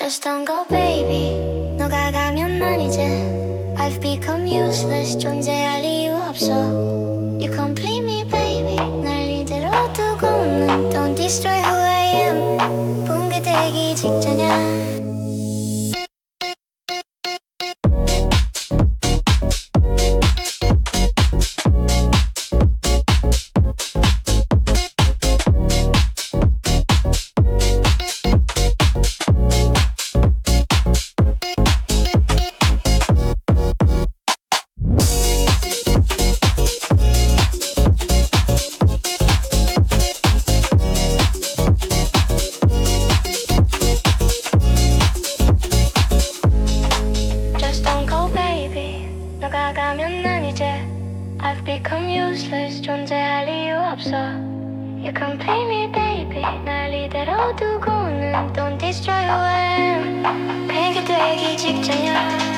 Just don't go baby. 너가 가면 난 이제 I've become useless. 존재할 이유 없어. You complete me baby. 날 이대로 두고는 Don't destroy who I am. 붕괴되기 직전이야. 너가 가면 난 이제 I've become useless. 존재할 이유 없어. You complete me baby. 날 이대로 두고는 Don't destroy who I am. 폐기되기 직전이야.